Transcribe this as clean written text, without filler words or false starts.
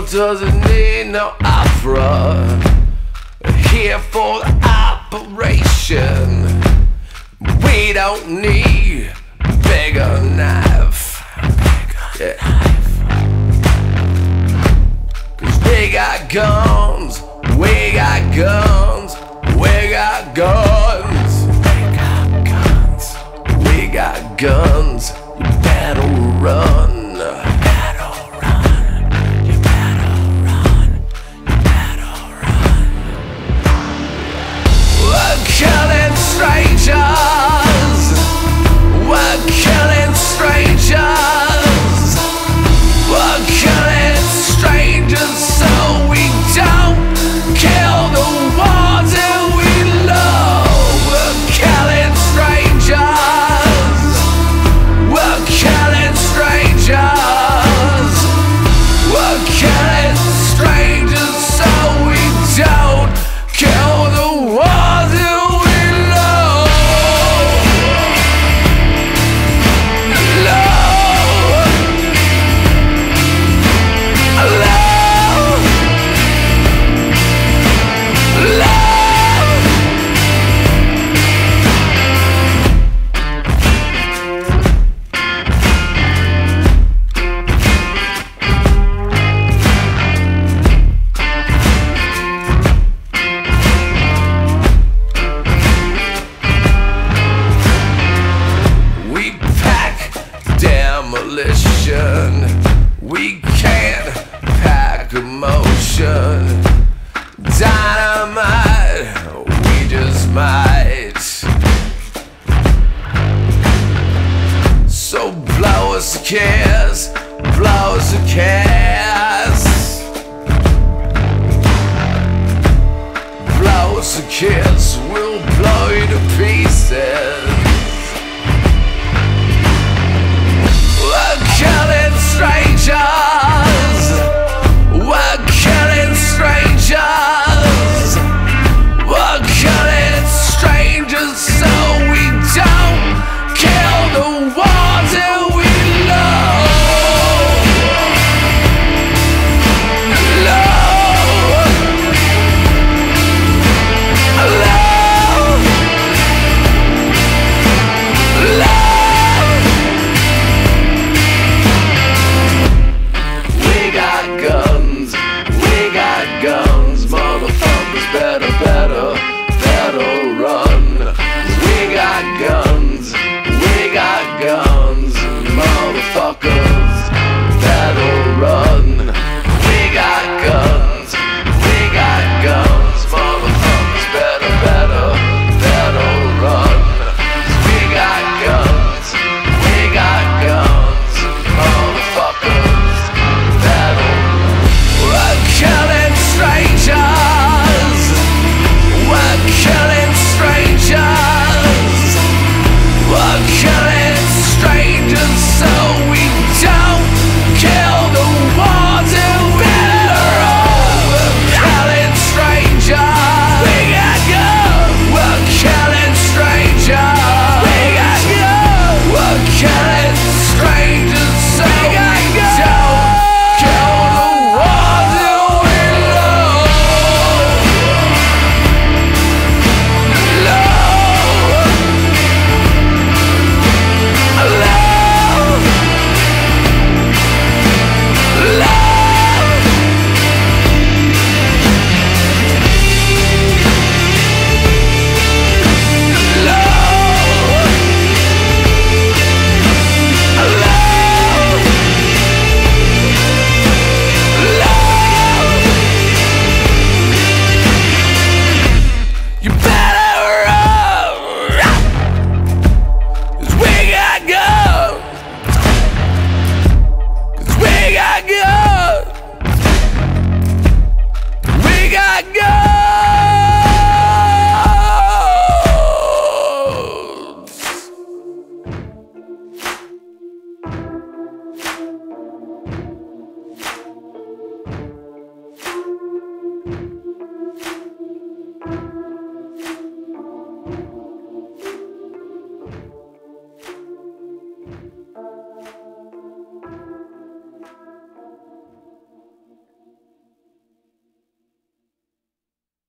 doesn't need no opera. Here for the operation. We don't need bigger knife. Yeah. Cause we got guns, we got guns, we got guns, we got guns, we got guns. You better run. Killing strangers, we're killing strangers, we're killing strangers so we don't kill the ones that we love. We're killing strangers, we're killing strangers, we're killing strangers so we don't kill the ones that demolition. We can't pack emotion. Dynamite, we just might. So blow us a kiss, blow us a kiss, blow us a kiss, we'll blow you to pieces. Killing strangers, we're killing strangers, we're killing strangers so we don't kill the ones that we love. Guns, motherfuckers, better run. We got guns, motherfuckers.